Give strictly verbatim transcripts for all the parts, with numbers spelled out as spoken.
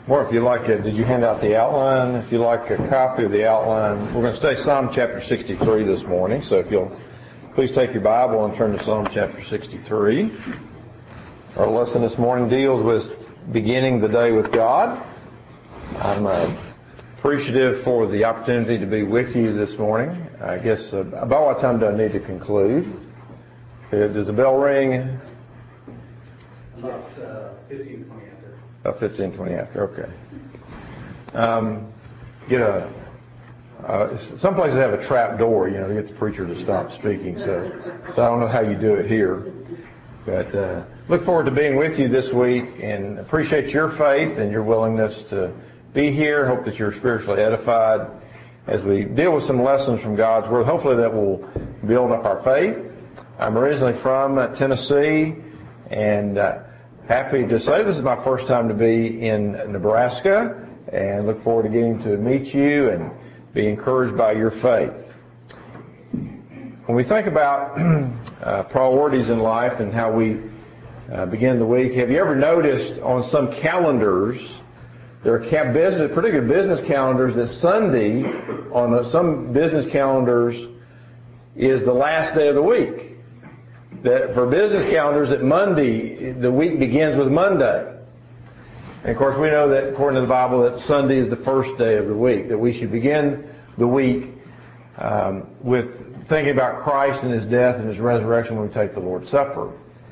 Or if you like it, did you hand out the outline? If you like a copy of the outline, we're going to study Psalm chapter sixty-three this morning. So if you'll please take your Bible and turn to Psalm chapter sixty-three. Our lesson this morning deals with beginning the day with God. I'm uh, appreciative for the opportunity to be with you this morning. I guess uh, about what time do I need to conclude? Uh, does the bell ring? About uh, fifteen, twenty after. About fifteen, twenty after, okay. Um, get a, uh, some places have a trap door, you know, to get the preacher to stop speaking, so, so I don't know how you do it here. But uh, look forward to being with you this week and appreciate your faith and your willingness to be here. Hope that you're spiritually edified as we deal with some lessons from God's Word. Hopefully that will build up our faith. I'm originally from uh, Tennessee, and uh, happy to say this is my first time to be in Nebraska, and look forward to getting to meet you and be encouraged by your faith. When we think about uh, priorities in life and how we uh, begin the week, have you ever noticed on some calendars, there are ca- business, particular business calendars, that Sunday on the, some business calendars is the last day of the week? That for business calendars, that Monday, the week begins with Monday. And of course we know that according to the Bible that Sunday is the first day of the week, that we should begin the week um, with thinking about Christ and His death and His resurrection when we take the Lord's Supper.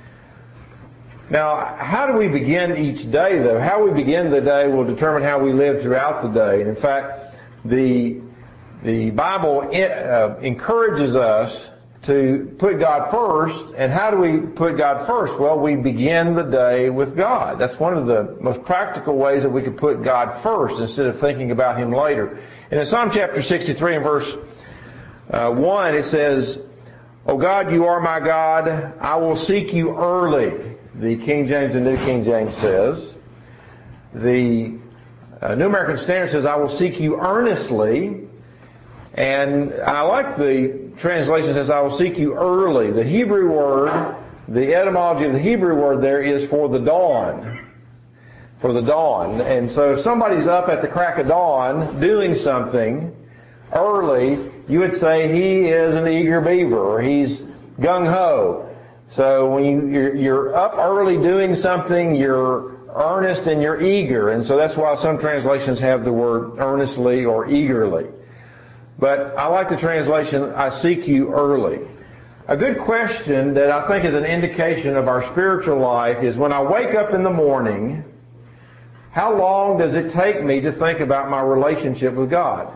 Now, how do we begin each day, though? How we begin the day will determine how we live throughout the day. And in fact, the, the Bible uh, encourages us to put God first. And how do we put God first? Well, we begin the day with God. That's one of the most practical ways that we can put God first instead of thinking about Him later. And in Psalm chapter sixty-three and verse uh, one, it says, "O God, you are my God. I will seek you early." The King James and New King James says. The uh, New American Standard says, "I will seek you earnestly." And I like the translation says, "I will seek you early." The Hebrew word, the etymology of the Hebrew word there is for the dawn. For the dawn. And so if somebody's up at the crack of dawn doing something early, you would say he is an eager beaver, or he's gung-ho. So when you, you're, you're up early doing something, you're earnest and you're eager. And so that's why some translations have the word earnestly or eagerly. But I like the translation, "I seek you early." A good question that I think is an indication of our spiritual life is, when I wake up in the morning, how long does it take me to think about my relationship with God?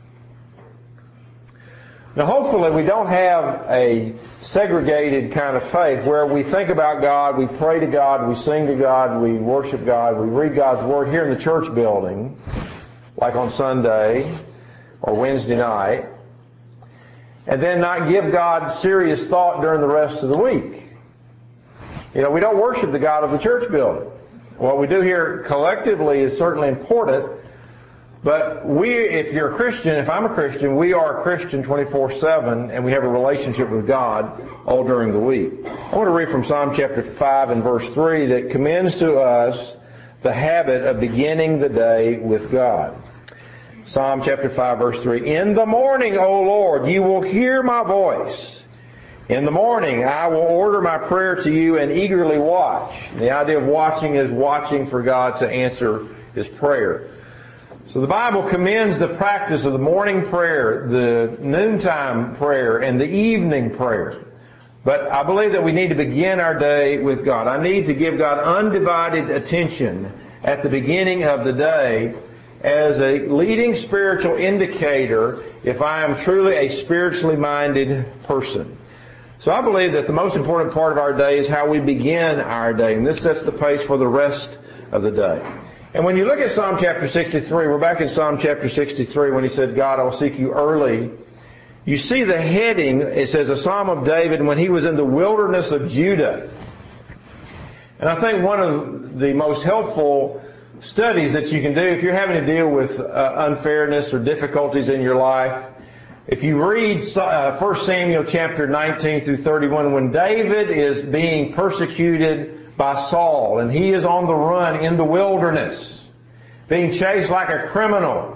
Now hopefully we don't have a segregated kind of faith where we think about God, we pray to God, we sing to God, we worship God, we read God's Word here in the church building, like on Sunday or Wednesday night, and then not give God serious thought during the rest of the week. You know, we don't worship the God of the church building. What we do here collectively is certainly important, but we, if you're a Christian, if I'm a Christian, we are a Christian twenty-four seven, and we have a relationship with God all during the week. I want to read from Psalm chapter five and verse three that commends to us the habit of beginning the day with God. Psalm chapter five, verse three. "In the morning, O Lord, you will hear my voice. In the morning, I will order my prayer to you and eagerly watch." The idea of watching is watching for God to answer His prayer. So the Bible commends the practice of the morning prayer, the noontime prayer, and the evening prayer. But I believe that we need to begin our day with God. I need to give God undivided attention at the beginning of the day as a leading spiritual indicator if I am truly a spiritually minded person. So I believe that the most important part of our day is how we begin our day, and this sets the pace for the rest of the day. And when you look at Psalm chapter sixty-three, we're back in Psalm chapter sixty-three when he said, "God, I will seek you early." You see the heading, it says, "A Psalm of David when he was in the wilderness of Judah." And I think one of the most helpful studies that you can do if you're having to deal with uh, unfairness or difficulties in your life, if you read uh, First Samuel chapter nineteen through thirty-one, when David is being persecuted by Saul and he is on the run in the wilderness, being chased like a criminal.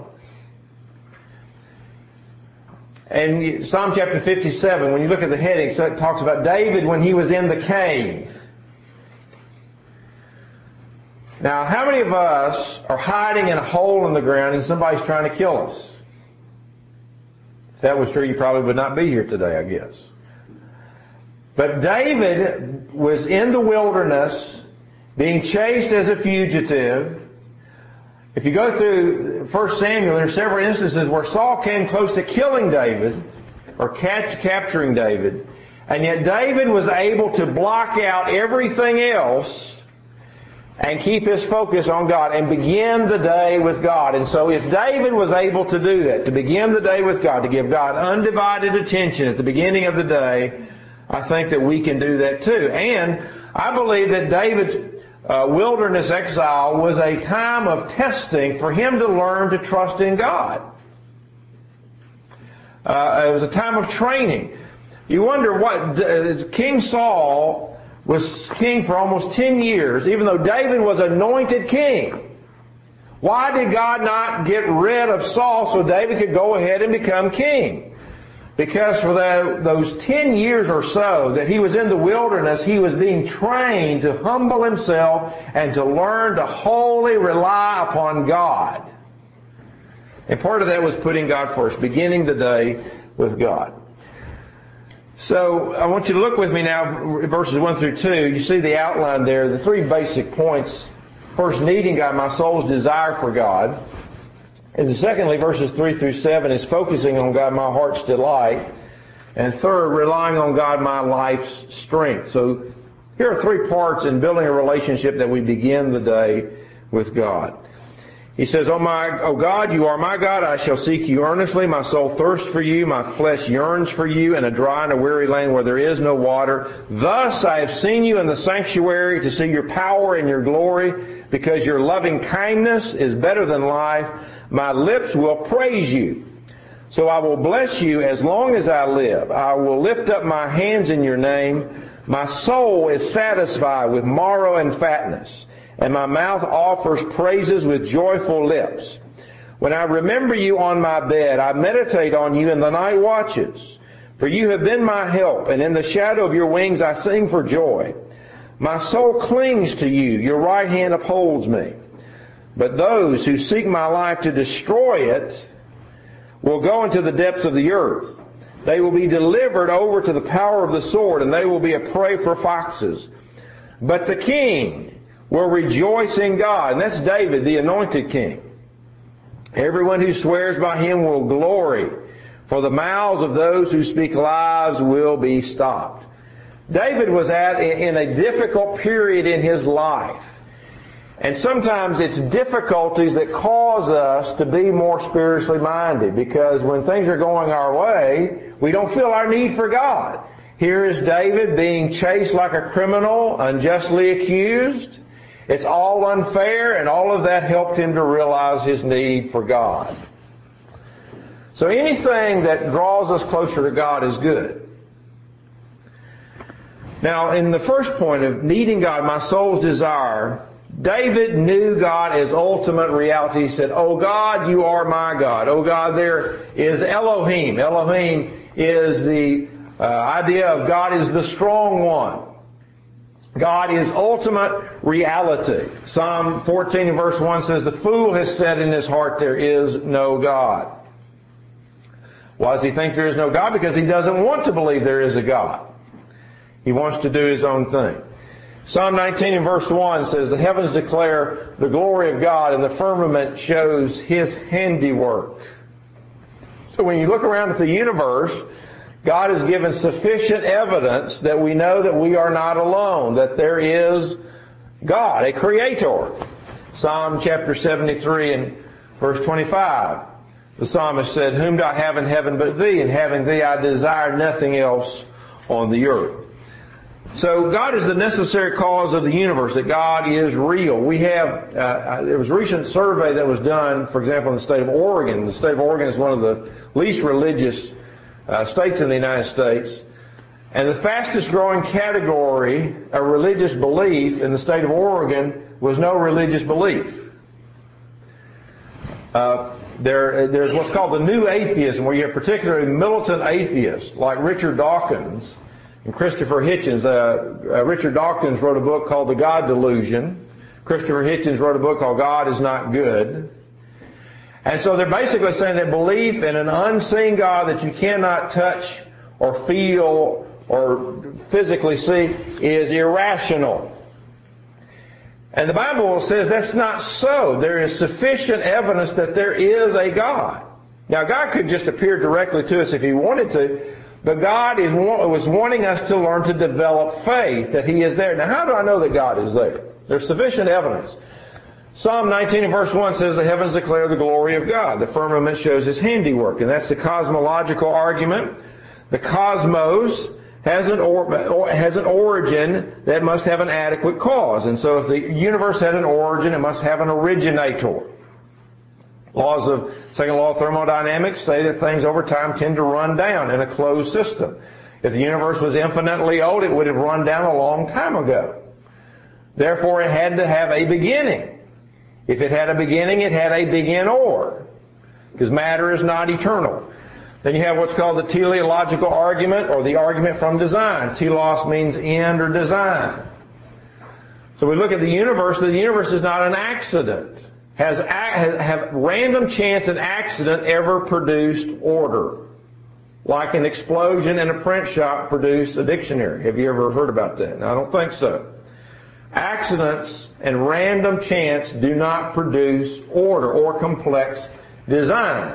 And Psalm chapter fifty-seven, when you look at the heading, so it talks about David when he was in the cave. Now, how many of us are hiding in a hole in the ground and somebody's trying to kill us? If that was true, you probably would not be here today, I guess. But David was in the wilderness, being chased as a fugitive. If you go through First Samuel, there are several instances where Saul came close to killing David, or catch, capturing David, and yet David was able to block out everything else and keep his focus on God and begin the day with God. And so if David was able to do that, to begin the day with God, to give God undivided attention at the beginning of the day, I think that we can do that too. And I believe that David's uh, wilderness exile was a time of testing for him to learn to trust in God. Uh, it was a time of training. You wonder what, uh, King Saul was king for almost ten years, even though David was anointed king. Why did God not get rid of Saul so David could go ahead and become king? Because for the, those ten years or so that he was in the wilderness, he was being trained to humble himself and to learn to wholly rely upon God. And part of that was putting God first, beginning the day with God. So I want you to look with me now, verses one through two. You see the outline there, the three basic points. First, needing God, my soul's desire for God. And secondly, verses three through seven is focusing on God, my heart's delight. And third, relying on God, my life's strength. So here are three parts in building a relationship that we begin the day with God. He says, Oh my, oh God, you are my God. I shall seek you earnestly. My soul thirsts for you. My flesh yearns for you in a dry and a weary land where there is no water. Thus I have seen you in the sanctuary to see your power and your glory, because your loving kindness is better than life. My lips will praise you. So I will bless you as long as I live. I will lift up my hands in your name. My soul is satisfied with marrow and fatness, and my mouth offers praises with joyful lips. When I remember you on my bed, I meditate on you in the night watches. For you have been my help, and in the shadow of your wings I sing for joy. My soul clings to you, your right hand upholds me. But those who seek my life to destroy it will go into the depths of the earth. They will be delivered over to the power of the sword, and they will be a prey for foxes. But the king will rejoice in God. And that's David, the anointed king. Everyone who swears by him will glory, for the mouths of those who speak lies will be stopped. David was at in a difficult period in his life. And sometimes it's difficulties that cause us to be more spiritually minded, because when things are going our way, we don't feel our need for God. Here is David being chased like a criminal, unjustly accused. It's all unfair, and all of that helped him to realize his need for God. So anything that draws us closer to God is good. Now, in the first point of needing God, my soul's desire, David knew God as ultimate reality. He said, Oh God, you are my God. Oh God, there is Elohim. Elohim is the uh, idea of God is the strong one. God is ultimate reality. Psalm fourteen and verse one says, The fool has said in his heart, there is no God. Why does he think there is no God? Because he doesn't want to believe there is a God. He wants to do his own thing. Psalm nineteen and verse one says, The heavens declare the glory of God, and the firmament shows his handiwork. So when you look around at the universe, God has given sufficient evidence that we know that we are not alone, that there is God, a creator. Psalm chapter seventy-three and verse twenty-five, the psalmist said, Whom do I have in heaven but thee? And having thee I desire nothing else on the earth. So God is the necessary cause of the universe, that God is real. We have, uh, there was a recent survey that was done, for example, in the state of Oregon. The state of Oregon is one of the least religious uh, states in the United States. And the fastest growing category of religious belief in the state of Oregon was no religious belief. Uh, there, there's what's called the new atheism, where you have particularly militant atheists like Richard Dawkins and Christopher Hitchens. Uh, uh, Richard Dawkins wrote a book called The God Delusion. Christopher Hitchens wrote a book called God is Not Good. And so they're basically saying that belief in an unseen God that you cannot touch or feel or physically see is irrational. And the Bible says that's not so. There is sufficient evidence that there is a God. Now, God could just appear directly to us if He wanted to, but God is, was wanting us to learn to develop faith that He is there. Now, how do I know that God is there? There's sufficient evidence. Psalm nineteen and verse one says, the heavens declare the glory of God. The firmament shows His handiwork. And that's the cosmological argument. The cosmos has an, or, has an origin that must have an adequate cause. And so if the universe had an origin, it must have an originator. Laws of, second law of thermodynamics say that things over time tend to run down in a closed system. If the universe was infinitely old, it would have run down a long time ago. Therefore, it had to have a beginning. If it had a beginning, it had a begin-or, because matter is not eternal. Then you have what's called the teleological argument, or the argument from design. Telos means end or design. So we look at the universe. The universe is not an accident. Has, have random chance and accident ever produced order? Like an explosion in a print shop produced a dictionary. Have you ever heard about that? No, I don't think so. Accidents and random chance do not produce order or complex design.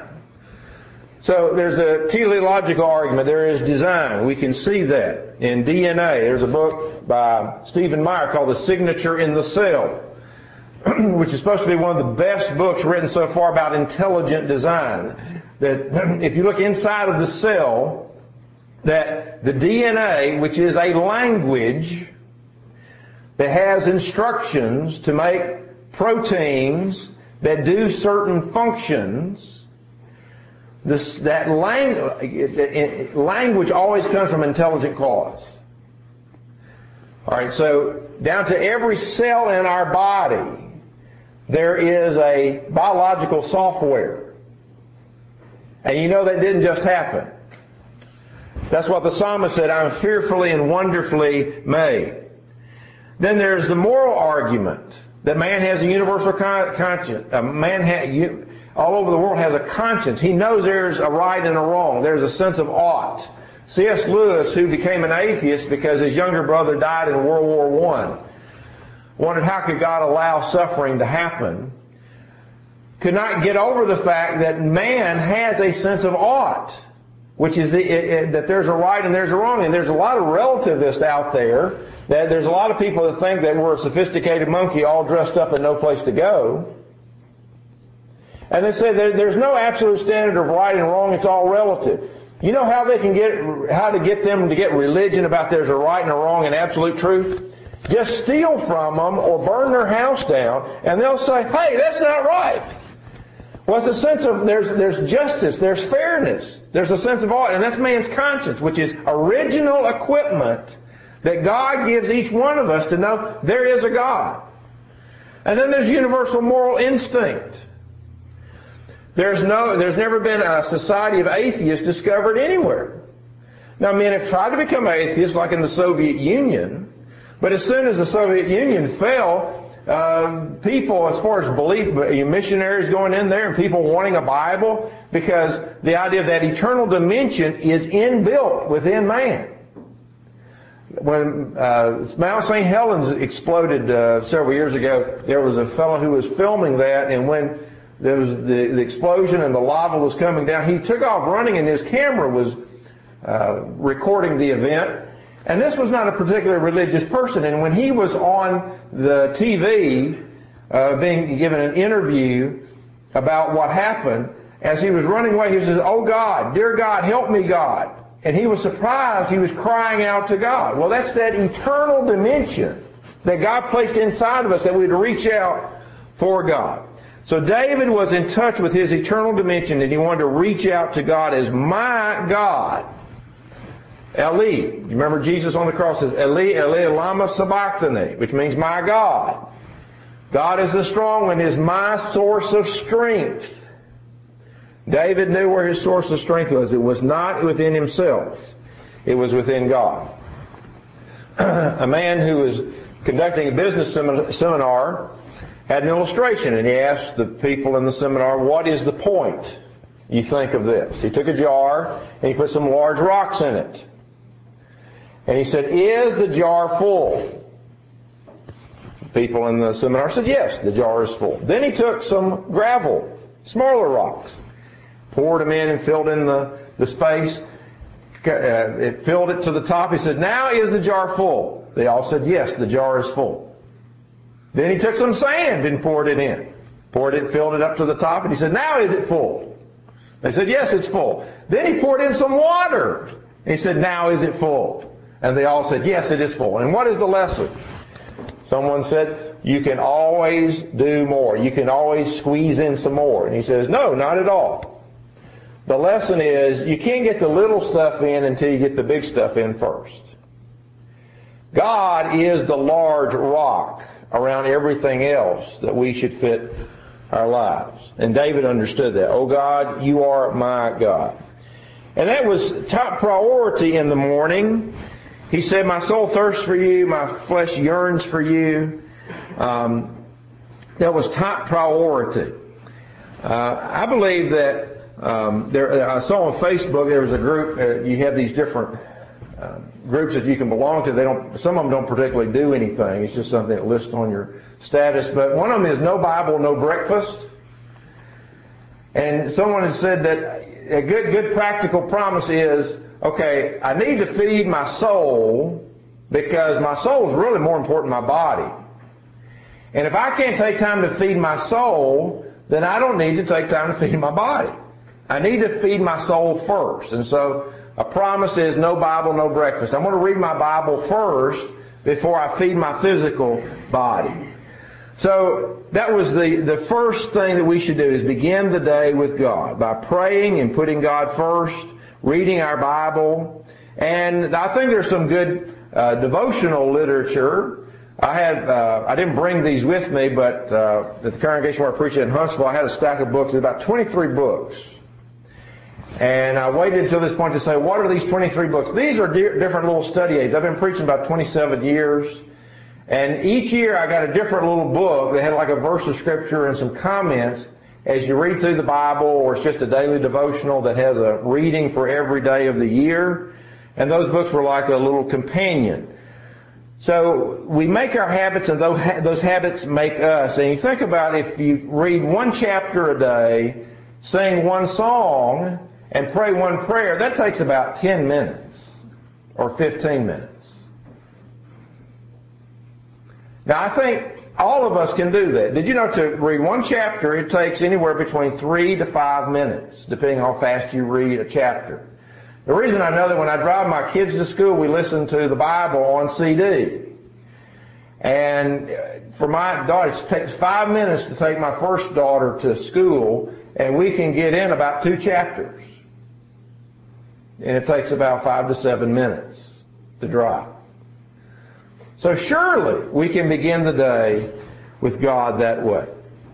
So there's a teleological argument. There is design. We can see that in D N A. There's a book by Stephen Meyer called The Signature in the Cell, which is supposed to be one of the best books written so far about intelligent design. That if you look inside of the cell, that the D N A, which is a language that has instructions to make proteins that do certain functions, This, that language, language always comes from intelligent cause. All right, so down to every cell in our body, there is a biological software. And you know that didn't just happen. That's what the psalmist said, I'm fearfully and wonderfully made. Then there's the moral argument that man has a universal con- conscience. A man ha- you, all over the world has a conscience. He knows there's a right and a wrong. There's a sense of ought. C S Lewis, who became an atheist because his younger brother died in World War One, wondered how could God allow suffering to happen, could not get over the fact that man has a sense of ought, which is the, it, it, that there's a right and there's a wrong. And there's a lot of relativists out there, that there's a lot of people that think that we're a sophisticated monkey all dressed up and no place to go. And they say that there's no absolute standard of right and wrong, it's all relative. You know how they can get, how to get them to get religion about there's a right and a wrong and absolute truth? Just steal from them or burn their house down, and they'll say, hey, that's not right. Well, it's a sense of, there's, there's justice, there's fairness, there's a sense of ought, and that's man's conscience, which is original equipment that God gives each one of us to know there is a God. And then there's universal moral instinct. There's no, there's never been a society of atheists discovered anywhere. Now, men have tried to become atheists, like in the Soviet Union, but as soon as the Soviet Union fell, uh, people, as far as belief, missionaries going in there and people wanting a Bible, because the idea of that eternal dimension is inbuilt within man. When uh, Mount Saint Helens exploded uh, several years ago, there was a fellow who was filming that, and when there was the, the explosion and the lava was coming down, he took off running, and his camera was uh, recording the event. And this was not a particularly religious person. And when he was on the T V uh, being given an interview about what happened, as he was running away, he says, "Oh God, dear God, help me, God." And he was surprised. He was crying out to God. Well, that's that eternal dimension that God placed inside of us, that we'd reach out for God. So David was in touch with his eternal dimension, and he wanted to reach out to God as my God. Eli. You remember Jesus on the cross says, Eli, Eli, lama sabachthani, which means my God. God is the strong one, is my source of strength. David knew where his source of strength was. It was not within himself. It was within God. A man who was conducting a business seminar had an illustration, and he asked the people in the seminar, what is the point you think of this? He took a jar and he put some large rocks in it. And he said, is the jar full? People in the seminar said, yes, the jar is full. Then he took some gravel, smaller rocks, poured them in and filled in the, the space. Uh, it filled it to the top. He said, now is the jar full? They all said, yes, the jar is full. Then he took some sand and poured it in. Poured it, filled it up to the top, and he said, now is it full? They said, yes, it's full. Then he poured in some water. And he said, now is it full? And they all said, yes, it is full. And what is the lesson? Someone said, you can always do more. You can always squeeze in some more. And he says, no, not at all. The lesson is, you can't get the little stuff in until you get the big stuff in first. God is the large rock around everything else that we should fit our lives. And David understood that. Oh God, you are my God. And that was top priority in the morning. He said, my soul thirsts for you, my flesh yearns for you. Um, that was top priority. Uh, I believe that um, there. I saw on Facebook there was a group. Uh, you have these different uh, groups that you can belong to. They don't. Some of them don't particularly do anything. It's just something that lists on your status. But one of them is no Bible, no breakfast. And someone has said that a good, good practical promise is, okay, I need to feed my soul because my soul is really more important than my body. And if I can't take time to feed my soul, then I don't need to take time to feed my body. I need to feed my soul first. And so a promise is no Bible, no breakfast. I'm going to read my Bible first before I feed my physical body. So that was the, the first thing that we should do, is begin the day with God by praying and putting God first, reading our Bible. And I think there's some good uh, devotional literature. I had uh, I didn't bring these with me, but uh, at the congregation where I preached in Huntsville, I had a stack of books. There's about twenty-three books. And I waited until this point to say, what are these twenty-three books? These are di- different little study aids. I've been preaching about twenty-seven years. And each year I got a different little book that had like a verse of Scripture and some comments as you read through the Bible, or it's just a daily devotional that has a reading for every day of the year. And those books were like a little companion. So we make our habits, and those, ha- those habits make us. And you think about if you read one chapter a day, sing one song, and pray one prayer, that takes about ten minutes or fifteen minutes. Now, I think all of us can do that. Did you know to read one chapter, it takes anywhere between three to five minutes, depending on how fast you read a chapter. The reason I know that, when I drive my kids to school, we listen to the Bible on C D. And for my daughter, it takes five minutes to take my first daughter to school, and we can get in about two chapters. And it takes about five to seven minutes to drive. So surely we can begin the day with God that way.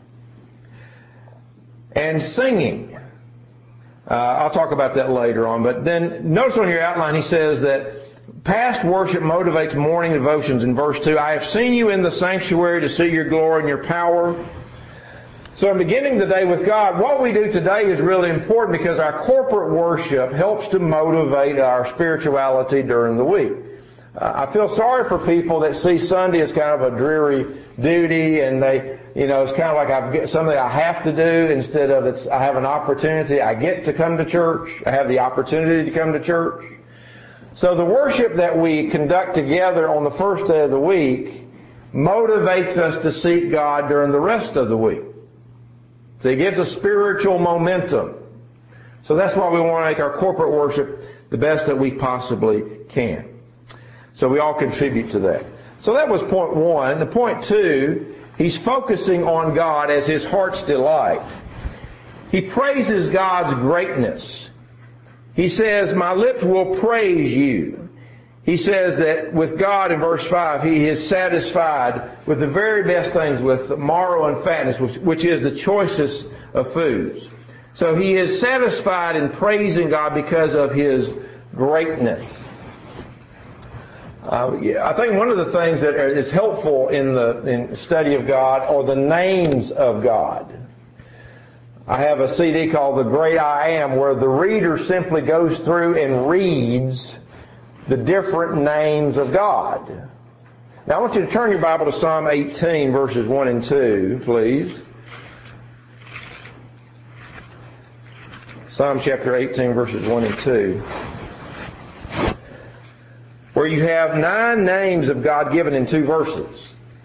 And singing. Uh, I'll talk about that later on. But then notice on your outline he says that past worship motivates morning devotions in verse two. I have seen you in the sanctuary to see your glory and your power. So in beginning the day with God, what we do today is really important because our corporate worship helps to motivate our spirituality during the week. Uh, I feel sorry for people that see Sunday as kind of a dreary duty, and they, you know, it's kind of like I've got something I have to do instead of it's I have an opportunity. I get to come to church. I have the opportunity to come to church. So the worship that we conduct together on the first day of the week motivates us to seek God during the rest of the week. So it gives us spiritual momentum. So that's why we want to make our corporate worship the best that we possibly can. So we all contribute to that. So that was point one. The point two, he's focusing on God as his heart's delight. He praises God's greatness. He says, my lips will praise you. He says that with God in verse five, he is satisfied with the very best things, with marrow and fatness, which, which is the choicest of foods. So he is satisfied in praising God because of His greatness. Uh, yeah, I think one of the things that is helpful in the in study of God are the names of God. I have a C D called The Great I Am, where the reader simply goes through and reads the different names of God. Now I want you to turn your Bible to Psalm eighteen, verses one and two, please. Psalm chapter eighteen, verses one and two. Where you have nine names of God given in two verses.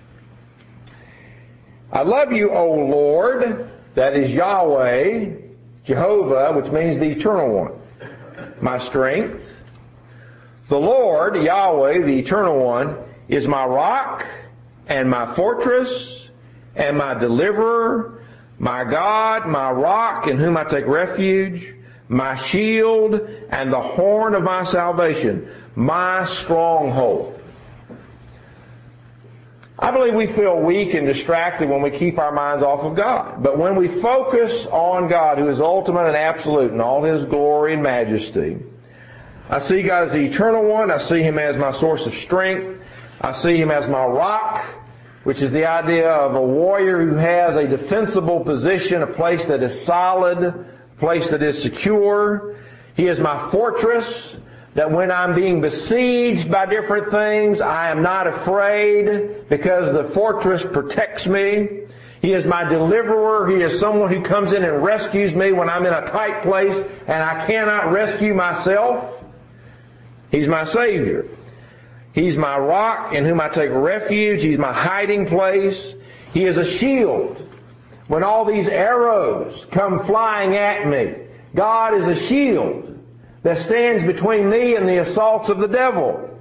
I love you, O Lord, that is Yahweh, Jehovah, which means the Eternal One, my strength. The Lord, Yahweh, the Eternal One, is my rock and my fortress and my deliverer, my God, my rock in whom I take refuge, my shield and the horn of my salvation, my stronghold. I believe we feel weak and distracted when we keep our minds off of God. But when we focus on God, who is ultimate and absolute in all His glory and majesty, I see God as the Eternal One. I see Him as my source of strength. I see Him as my rock, which is the idea of a warrior who has a defensible position, a place that is solid, a place that is secure. He is my fortress, that when I'm being besieged by different things, I am not afraid because the fortress protects me. He is my deliverer. He is someone who comes in and rescues me when I'm in a tight place and I cannot rescue myself. He's my Savior. He's my rock in whom I take refuge. He's my hiding place. He is a shield. When all these arrows come flying at me, God is a shield that stands between me and the assaults of the devil.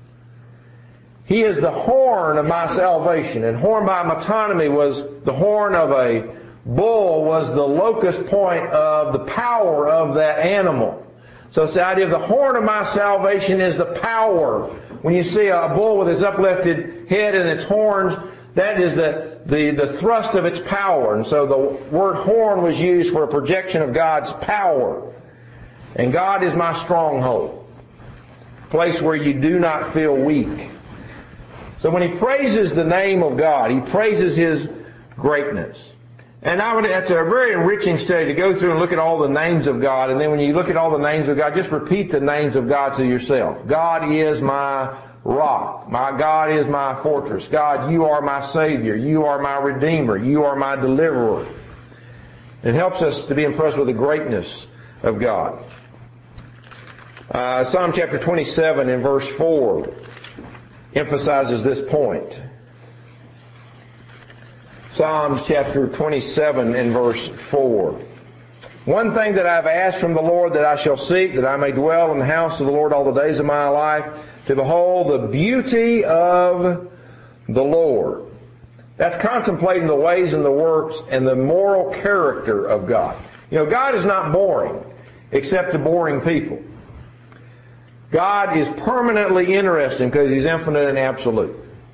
He is the horn of my salvation. And horn by metonymy was the horn of a bull, was the locus point of the power of that animal. So it's the idea of the horn of my salvation is the power. When you see a bull with its uplifted head and its horns, that is the, the, the thrust of its power. And so the word horn was used for a projection of God's power. And God is my stronghold, a place where you do not feel weak. So when he praises the name of God, he praises His greatness. And I would, it's a very enriching study to go through and look at all the names of God. And then when you look at all the names of God, just repeat the names of God to yourself. God is my rock. My God is my fortress. God, you are my Savior. You are my Redeemer. You are my deliverer. It helps us to be impressed with the greatness of God. Uh, Psalm chapter twenty-seven and verse four emphasizes this point. Psalms chapter twenty-seven and verse four. One thing that I've asked from the Lord that I shall seek, that I may dwell in the house of the Lord all the days of my life, to behold the beauty of the Lord. That's contemplating the ways and the works and the moral character of God. You know, God is not boring, except to boring people. God is permanently interesting because He's infinite and absolute.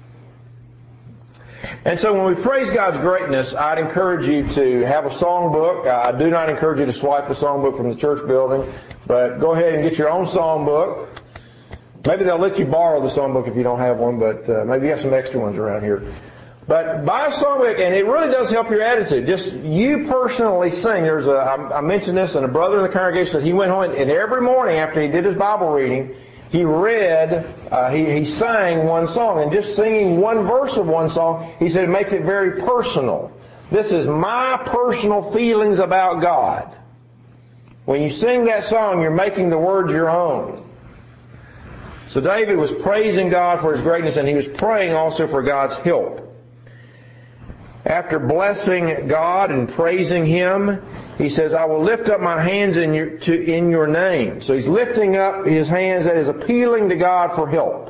And so when we praise God's greatness, I'd encourage you to have a songbook. I do not encourage you to swipe a songbook from the church building, but go ahead and get your own songbook. Maybe they'll let you borrow the songbook if you don't have one, but uh, maybe you have some extra ones around here. But buy a songbook, and it really does help your attitude. Just you personally sing. There's a, I, I mentioned this, and a brother in the congregation said he went home, and every morning after he did his Bible reading, he read, uh, he, he sang one song. And just singing one verse of one song, he said it makes it very personal. This is my personal feelings about God. When you sing that song, you're making the words your own. So David was praising God for His greatness, and he was praying also for God's help. After blessing God and praising Him, he says, I will lift up my hands in your, to, in your name. So he's lifting up his hands, that is appealing to God for help.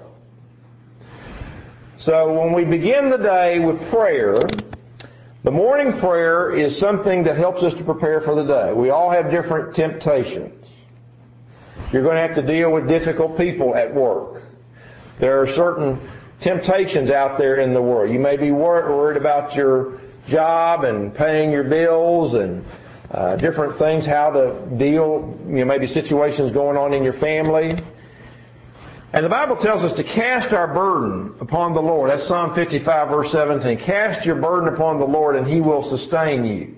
So when we begin the day with prayer, the morning prayer is something that helps us to prepare for the day. We all have different temptations. You're going to have to deal with difficult people at work. There are certain temptations out there in the world. You may be wor- worried about your job and paying your bills and uh, different things, how to deal, you know, maybe situations going on in your family. And the Bible tells us to cast our burden upon the Lord. That's Psalm fifty-five, verse seventeen. Cast your burden upon the Lord, and He will sustain you.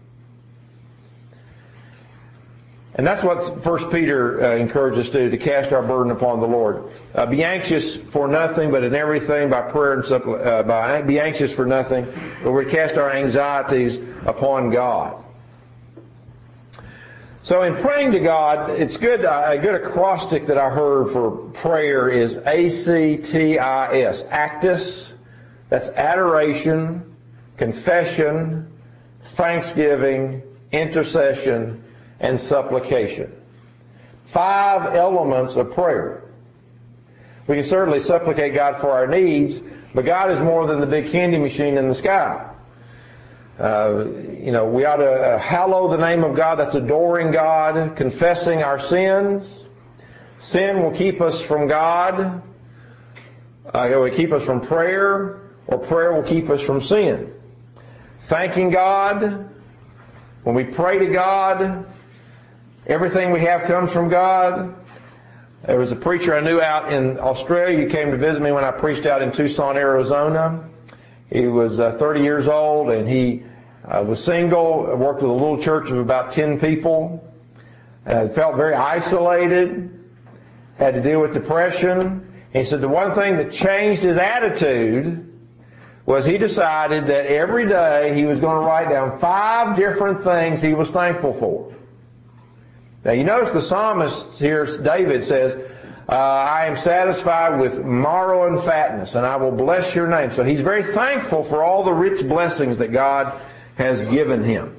And that's what First Peter uh, encourages us to do, to cast our burden upon the Lord. Uh, be anxious for nothing, but in everything by prayer and suppl- uh, by be anxious for nothing, but we cast our anxieties upon God. So in praying to God, it's good. Uh, a good acrostic that I heard for prayer is A C T I S, actus. That's adoration, confession, thanksgiving, intercession, and supplication. Five elements of prayer. We can certainly supplicate God for our needs, but God is more than the big candy machine in the sky. Uh, you know, we ought to uh, hallow the name of God. That's adoring God, confessing our sins. Sin will keep us from God. Uh, it will keep us from prayer, or prayer will keep us from sin. Thanking God. When we pray to God, everything we have comes from God. There was a preacher I knew out in Australia. He came to visit me when I preached out in Tucson, Arizona. He was uh, thirty years old, and he uh, was single, worked with a little church of about ten people, uh, felt very isolated, had to deal with depression. And he said the one thing that changed his attitude was he decided that every day he was going to write down five different things he was thankful for. Now you notice the psalmist here, David, says, uh, I am satisfied with marrow and fatness, and I will bless your name. So he's very thankful for all the rich blessings that God has given him.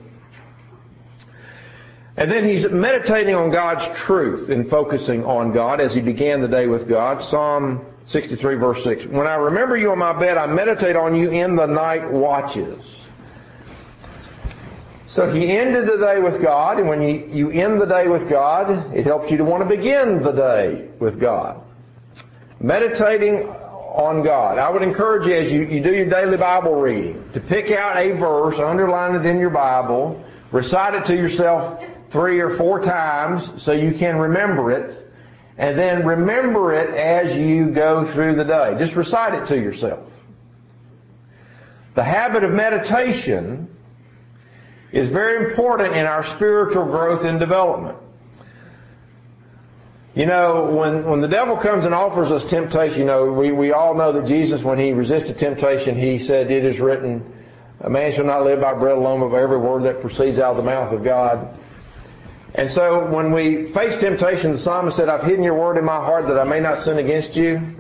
And then he's meditating on God's truth and focusing on God as he began the day with God. Psalm sixty-three, verse six. When I remember you on my bed, I meditate on you in the night watches. So he ended the day with God, and when you, you end the day with God, it helps you to want to begin the day with God. Meditating on God. I would encourage you, as you, you do your daily Bible reading, to pick out a verse, underline it in your Bible, recite it to yourself three or four times so you can remember it, and then remember it as you go through the day. Just recite it to yourself. The habit of meditation is very important in our spiritual growth and development. You know, when, when the devil comes and offers us temptation, you know, we, we all know that Jesus, when he resisted temptation, he said, it is written, a man shall not live by bread alone, but by every word that proceeds out of the mouth of God. And so when we face temptation, the psalmist said, I've hidden your word in my heart that I may not sin against you.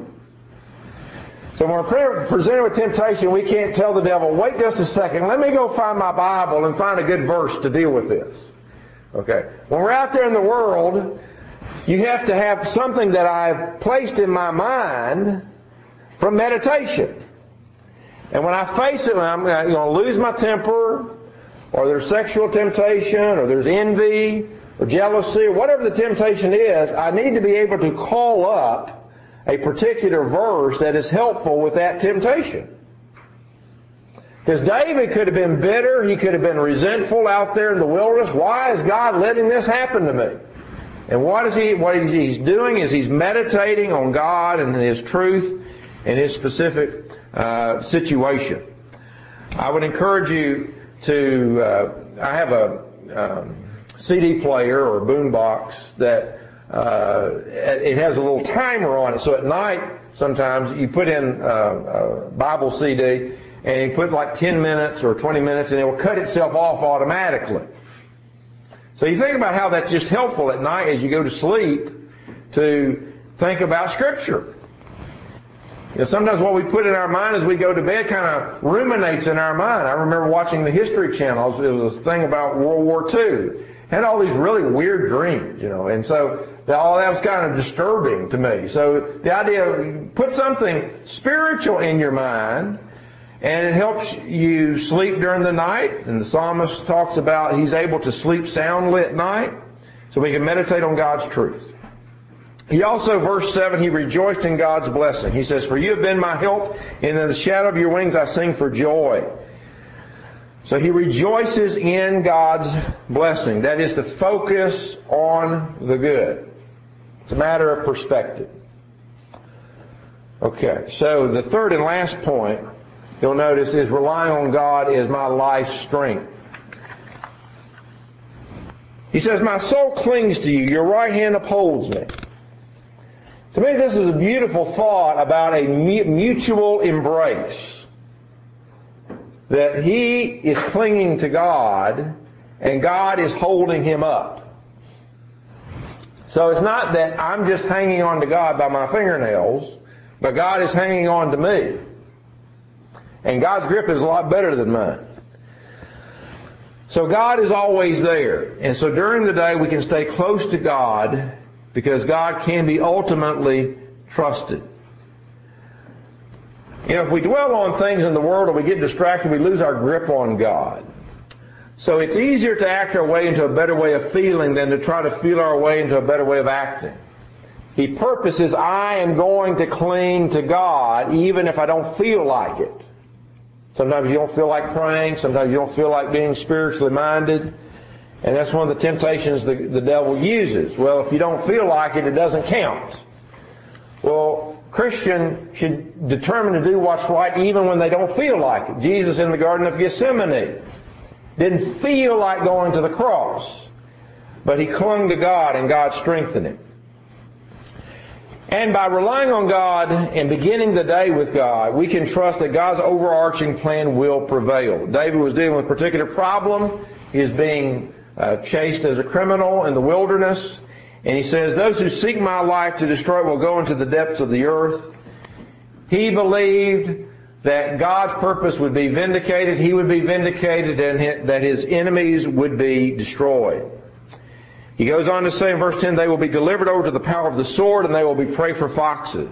So when we're presented with temptation, we can't tell the devil, wait just a second, let me go find my Bible and find a good verse to deal with this. Okay. When we're out there in the world, you have to have something that I've placed in my mind from meditation. And when I face it, when I'm going to lose my temper, or there's sexual temptation, or there's envy, or jealousy, or whatever the temptation is, I need to be able to call up a particular verse that is helpful with that temptation. Because David could have been bitter, he could have been resentful out there in the wilderness. Why is God letting this happen to me? And what is he? What he's doing is he's meditating on God and His truth and His specific uh, situation. I would encourage you to. Uh, I have a um, C D player or a boombox that. Uh, it has a little timer on it, so at night sometimes you put in uh, a Bible C D and you put like ten minutes or twenty minutes and it will cut itself off automatically. So you think about how that's just helpful at night as you go to sleep to think about Scripture. You know, sometimes what we put in our mind as we go to bed kind of ruminates in our mind. I remember watching the History Channel. It was a thing about World War Two. Had all these really weird dreams, you know, and so that, all that was kind of disturbing to me. So the idea of put something spiritual in your mind, and it helps you sleep during the night. And the psalmist talks about he's able to sleep soundly at night, so we can meditate on God's truth. He also, verse seven, he rejoiced in God's blessing. He says, for you have been my help, and in the shadow of your wings I sing for joy. So he rejoices in God's blessing. That is to focus on the good. It's a matter of perspective. Okay, so the third and last point you'll notice is relying on God is my life's strength. He says, my soul clings to you. Your right hand upholds me. To me, this is a beautiful thought about a mutual embrace. That he is clinging to God and God is holding him up. So it's not that I'm just hanging on to God by my fingernails, but God is hanging on to me. And God's grip is a lot better than mine. So God is always there. And so during the day we can stay close to God because God can be ultimately trusted. You know, if we dwell on things in the world or we get distracted, we lose our grip on God. So it's easier to act our way into a better way of feeling than to try to feel our way into a better way of acting. He purposes, I am going to cling to God even if I don't feel like it. Sometimes you don't feel like praying. Sometimes you don't feel like being spiritually minded. And that's one of the temptations the, the devil uses. Well, if you don't feel like it, it doesn't count. Well, Christian should determine to do what's right even when they don't feel like it. Jesus in the Garden of Gethsemane didn't feel like going to the cross, but he clung to God and God strengthened him. And by relying on God and beginning the day with God, we can trust that God's overarching plan will prevail. David was dealing with a particular problem. He is being uh, chased as a criminal in the wilderness. And he says, those who seek my life to destroy it will go into the depths of the earth. He believed that God's purpose would be vindicated. He would be vindicated and that his enemies would be destroyed. He goes on to say in verse ten, they will be delivered over to the power of the sword and they will be prey for foxes.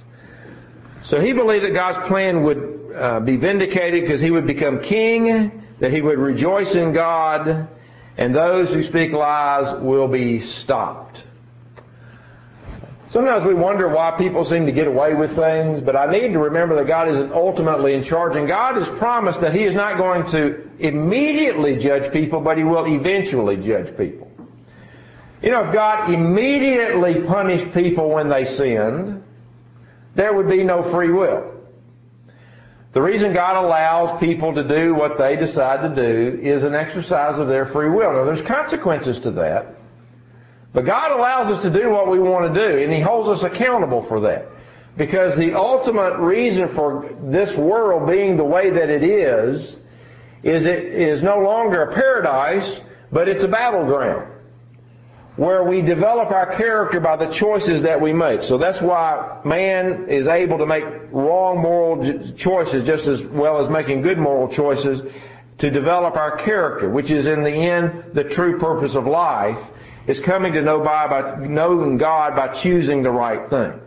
So he believed that God's plan would uh, be vindicated because he would become king, that he would rejoice in God, and those who speak lies will be stopped. Sometimes we wonder why people seem to get away with things, but I need to remember that God isn't ultimately in charge, and God has promised that he is not going to immediately judge people, but he will eventually judge people. You know, if God immediately punished people when they sinned, there would be no free will. The reason God allows people to do what they decide to do is an exercise of their free will. Now, there's consequences to that. But God allows us to do what we want to do, and he holds us accountable for that. Because the ultimate reason for this world being the way that it is, is it is no longer a paradise, but it's a battleground, where we develop our character by the choices that we make. So that's why man is able to make wrong moral choices just as well as making good moral choices, to develop our character, which is in the end the true purpose of life, is coming to know by, by knowing God by choosing the right thing.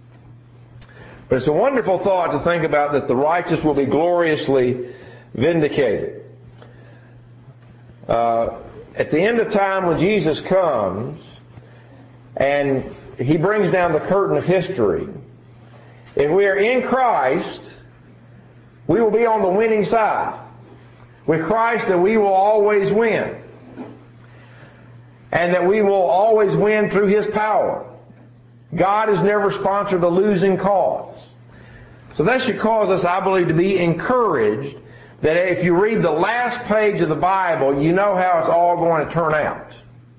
But it's a wonderful thought to think about that the righteous will be gloriously vindicated. Uh, At the end of time, when Jesus comes and he brings down the curtain of history, if we are in Christ, we will be on the winning side. With Christ, that we will always win. And that we will always win through his power. God has never sponsored a losing cause. So that should cause us, I believe, to be encouraged that if you read the last page of the Bible, you know how it's all going to turn out.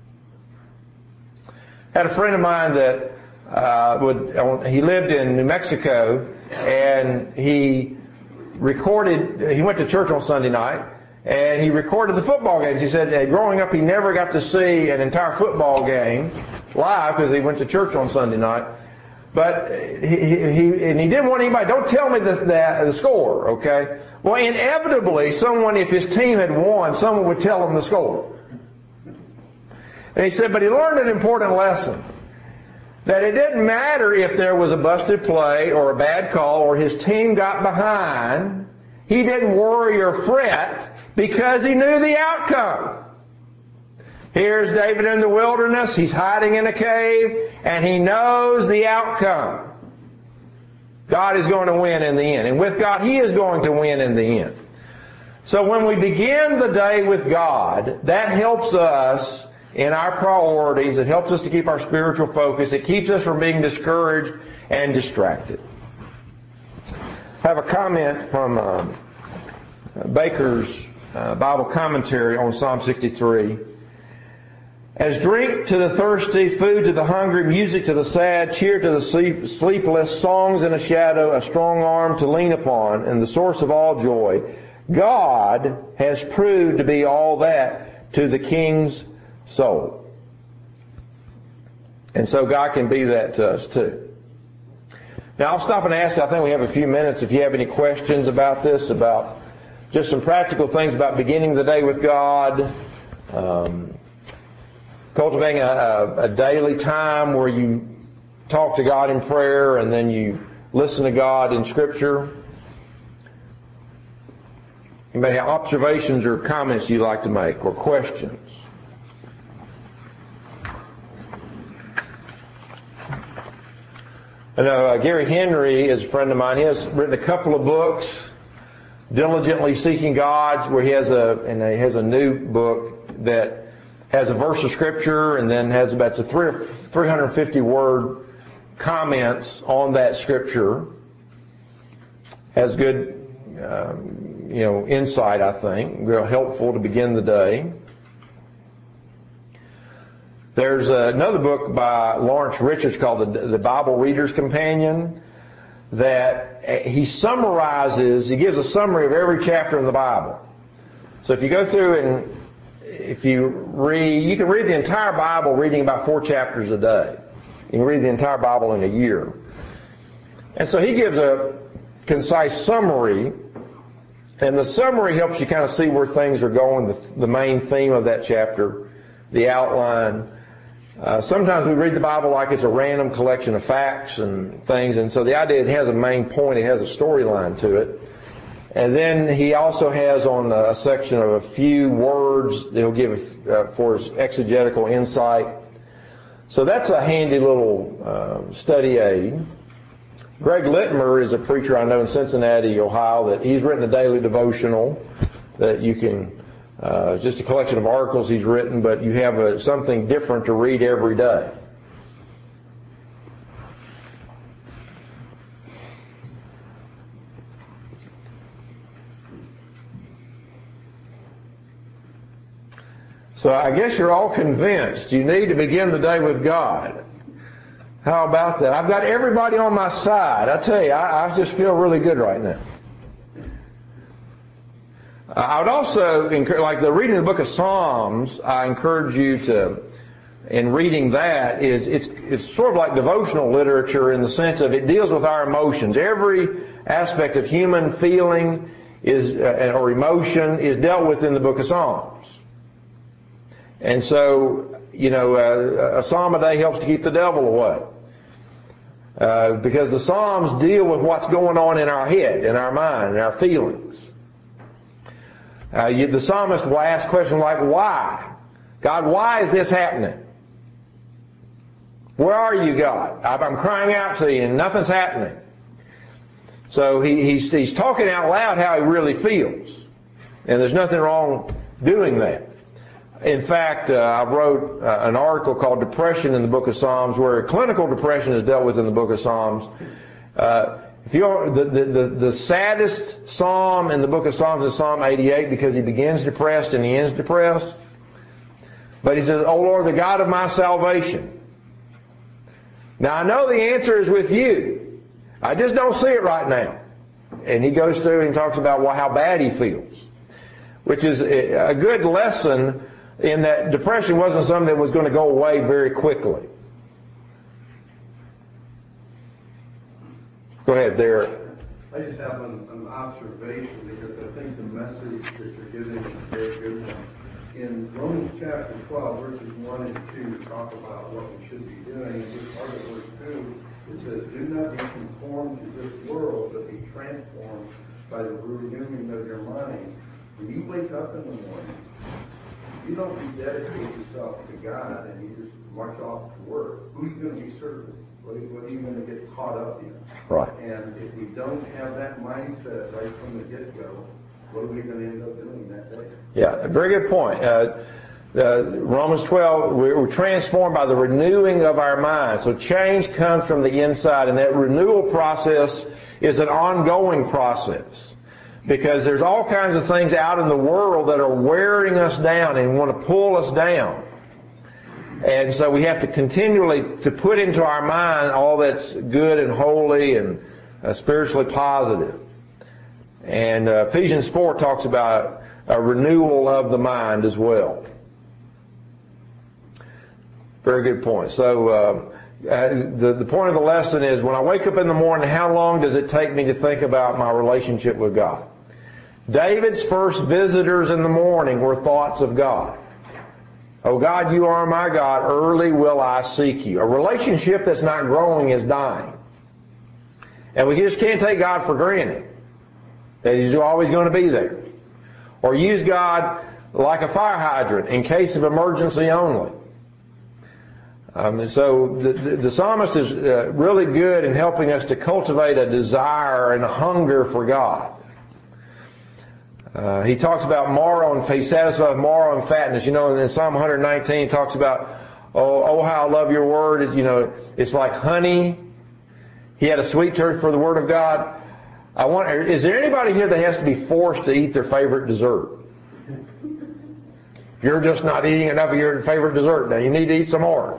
I had a friend of mine that uh, would, he lived in New Mexico, and he recorded, he went to church on Sunday night, and he recorded the football games. He said that growing up he never got to see an entire football game live because he went to church on Sunday night. But he, he, and he didn't want anybody, don't tell me the, the, the score, okay? Well, inevitably, someone, if his team had won, someone would tell him the score. And he said, but he learned an important lesson. That it didn't matter if there was a busted play or a bad call or his team got behind. He didn't worry or fret because he knew the outcome. Here's David in the wilderness. He's hiding in a cave, and he knows the outcome. God is going to win in the end. And with God, he is going to win in the end. So when we begin the day with God, that helps us in our priorities. It helps us to keep our spiritual focus. It keeps us from being discouraged and distracted. I have a comment from uh, Baker's uh, Bible commentary on Psalm sixty-three. As drink to the thirsty, food to the hungry, music to the sad, cheer to the sleep, sleepless, songs in a shadow, a strong arm to lean upon, and the source of all joy, God has proved to be all that to the king's soul. And so God can be that to us too. Now I'll stop and ask you, I think we have a few minutes, if you have any questions about this, about just some practical things about beginning the day with God, um, cultivating a, a, a daily time where you talk to God in prayer and then you listen to God in Scripture. You may have observations or comments you'd like to make or questions. I know uh, Gary Henry is a friend of mine. He has written a couple of books, Diligently Seeking God, where he has a and he has a new book that has a verse of Scripture and then has about a three, three hundred fifty word comments on that Scripture. Has good, um, you know, insight, I think. Real helpful to begin the day. There's another book by Lawrence Richards called the, the Bible Reader's Companion that he summarizes, he gives a summary of every chapter in the Bible. So if you go through and if you read, you can read the entire Bible reading about four chapters a day. You can read the entire Bible in a year. And so he gives a concise summary, and the summary helps you kind of see where things are going, the, the main theme of that chapter, the outline. Uh, sometimes we read the Bible like it's a random collection of facts and things, and so the idea it has a main point, it has a storyline to it. And then he also has on a section of a few words that he'll give uh, for his exegetical insight. So that's a handy little uh, study aid. Greg Littmer is a preacher I know in Cincinnati, Ohio, that he's written a daily devotional that you can, uh, just a collection of articles he's written, but you have a, something different to read every day. So I guess you're all convinced you need to begin the day with God. How about that? I've got everybody on my side. I tell you, I, I just feel really good right now. I would also encourage, like the reading the book of Psalms, I encourage you to, in reading that, is it's it's sort of like devotional literature in the sense of it deals with our emotions. Every aspect of human feeling is uh, or emotion is dealt with in the book of Psalms. And so, you know, uh, a psalm a day helps to keep the devil away. Uh, because the Psalms deal with what's going on in our head, in our mind, in our feelings. Uh, you, the psalmist will ask questions like, why? God, why is this happening? Where are you, God? I'm crying out to you and nothing's happening. So he, he's, he's talking out loud how he really feels. And there's nothing wrong doing that. In fact, uh, I wrote uh, an article called Depression in the Book of Psalms, where clinical depression is dealt with in the Book of Psalms. Uh, if you're, the, the, the, the saddest psalm in the Book of Psalms is Psalm eighty-eight, because he begins depressed and he ends depressed. But he says, "O Lord, the God of my salvation." Now I know the answer is with you. I just don't see it right now. And he goes through and talks about well, how bad he feels, which is a good lesson in that depression wasn't something that was going to go away very quickly. Go ahead, Derek. I just have an, an observation because I think the message that you're giving is a very good one. In Romans chapter twelve, verses one and two talk about what we should be doing. And this part of verse two, it says, "Do not be conformed to this world, but be transformed by the renewing of your mind." When you wake up in the morning, you don't rededicate yourself to God and you just march off to work. Who are you going to be serving? What are you, what are you going to get caught up in? Right. And if we don't have that mindset right from the get-go, what are we going to end up doing that day? Yeah, very good point. Uh, uh, Romans twelve, we're transformed by the renewing of our minds. So change comes from the inside, and that renewal process is an ongoing process. Because there's all kinds of things out in the world that are wearing us down and want to pull us down. And so we have to continually to put into our mind all that's good and holy and uh, spiritually positive. And uh, Ephesians four talks about a renewal of the mind as well. Very good point. So uh, uh, the, the point of the lesson is when I wake up in the morning, how long does it take me to think about my relationship with God? David's first visitors in the morning were thoughts of God. Oh God, you are my God, early will I seek you. A relationship that's not growing is dying. And we just can't take God for granted, that He's always going to be there. Or use God like a fire hydrant in case of emergency only. Um, and so the, the, the psalmist is uh, really good in helping us to cultivate a desire and a hunger for God. Uh, he talks about marrow and he's satisfied with marrow and fatness. You know, in Psalm one nineteen, he talks about, oh, oh, how I love your word. It, you know, it's like honey. He had a sweet tooth for the word of God. I wonder, is there anybody here that has to be forced to eat their favorite dessert? You're just not eating enough of your favorite dessert. Now you need to eat some more.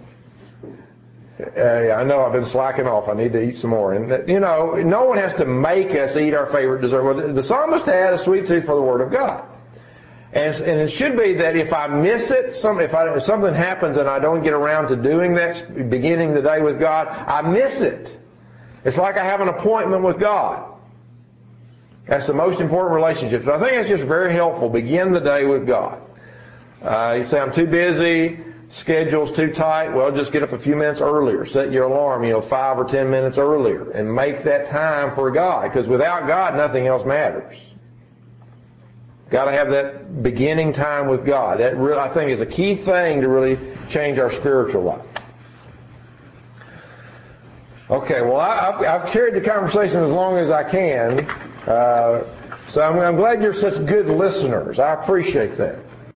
Uh, I know I've been slacking off. I need to eat some more. And, you know, no one has to make us eat our favorite dessert. Well, the psalmist had a sweet tooth for the Word of God. And, and it should be that if I miss it, some, if, I, if something happens and I don't get around to doing that, beginning the day with God, I miss it. It's like I have an appointment with God. That's the most important relationship. So I think it's just very helpful. Begin the day with God. Uh, you say, I'm too busy. Schedule's too tight. Well, just get up a few minutes earlier. Set your alarm, you know, five or ten minutes earlier, and make that time for God. Because without God, nothing else matters. Got to have that beginning time with God. That really, I think, is a key thing to really change our spiritual life. Okay, well, I, I've, I've carried the conversation as long as I can. Uh, so I'm, I'm glad you're such good listeners. I appreciate that.